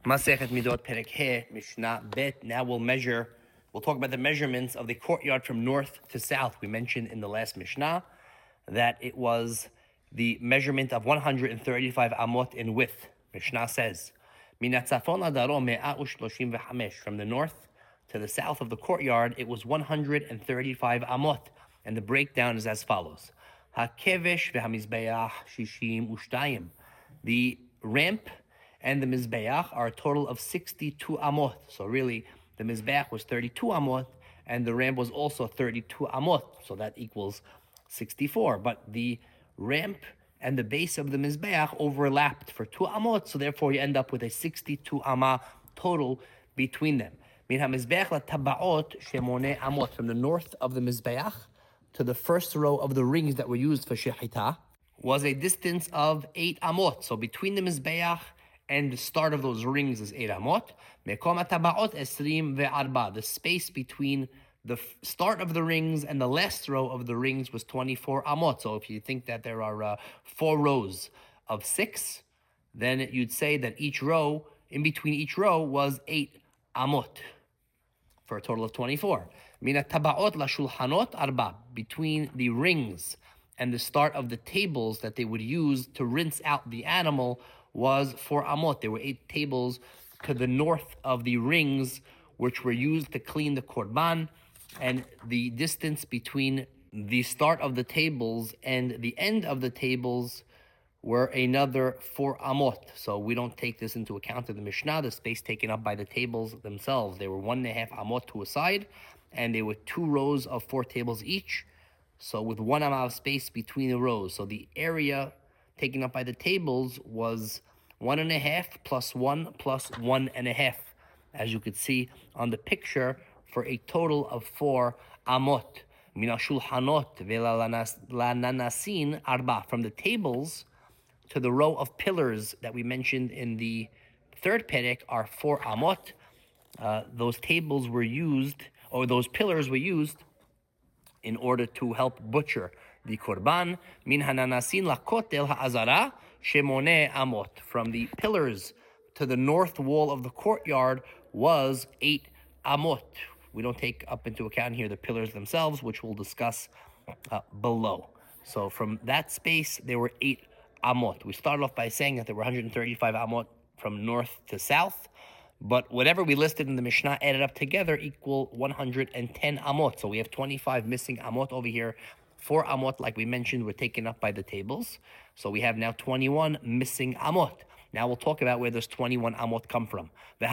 Masechet Midot Perek He, Mishnah Bet. Now we'll talk about the measurements of the courtyard from north to south. We mentioned in the last Mishnah that it was the measurement of 135 amot in width. Mishnah says, Min hatzafon hadarom 135. From the north to the south of the courtyard, it was 135 amot. And the breakdown is as follows. HaKevesh v'hamizbeach shishim ushtayim. The ramp and the Mizbeach are a total of 62 amot. So really, the Mizbeach was 32 amot, and the ramp was also 32 amot. So that equals 64. But the ramp and the base of the Mizbeach overlapped for 2 amot, so therefore you end up with a 62 amah total between them. Min ha-Mizbeach la-tabaot shemone amot. From the north of the Mizbeach to the first row of the rings that were used for shechita was a distance of 8 amot. So between the Mizbeach and the start of those rings is 8 amot. Mekom hatabaot 24. The space between the start of the rings and the last row of the rings was 24 amot. So if you think that there are 4 rows of 6, then you'd say that each row, in between each row, was 8 amot, for a total of 24. Mina tabaot la shulhanot arba. Between the rings and the start of the tables that they would use to rinse out the animal was 4 amot. There were 8 tables to the north of the rings, which were used to clean the korban, and the distance between the start of the tables and the end of the tables were another 4 amot. So we don't take this into account in the Mishnah, the space taken up by the tables themselves. They were 1.5 amot to a side, and they were 2 rows of 4 tables each. So with 1 amah of space between the rows. So the area taken up by the tables was 1.5 plus 1 plus 1.5, as you could see on the picture, for a total of 4 amot. Mina shulhanot ve'lananasin arba. From the tables to the row of pillars that we mentioned in the third perek are 4 amot. Those tables were used, or those pillars were used, in order to help butcher the korban. Min hananasin lakotel ha'azara shemone amot. From the pillars to the north wall of the courtyard was 8 amot. We don't take up into account here the pillars themselves, which we'll discuss below. So from that space, there were 8 amot. We started off by saying that there were 135 amot from north to south, but whatever we listed in the Mishnah added up together equal 110 amot. So we have 25 missing amot over here. 4 amot, like we mentioned, were taken up by the tables. So we have now 21 missing amot. Now we'll talk about where those 21 amot come from. The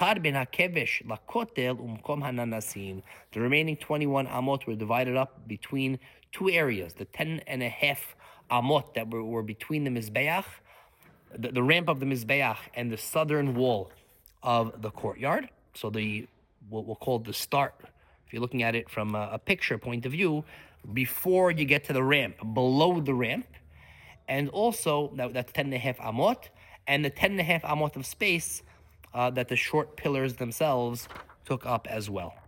remaining 21 amot were divided up between 2 areas. The 10.5 amot that were between the Mizbeach, the ramp of the Mizbeach, and the southern wall of the courtyard. So what we'll call the start, if you're looking at it from a picture point of view, before you get to the ramp, below the ramp, and also that's 10.5 amot, and the 10.5 amot of space that the short pillars themselves took up as well.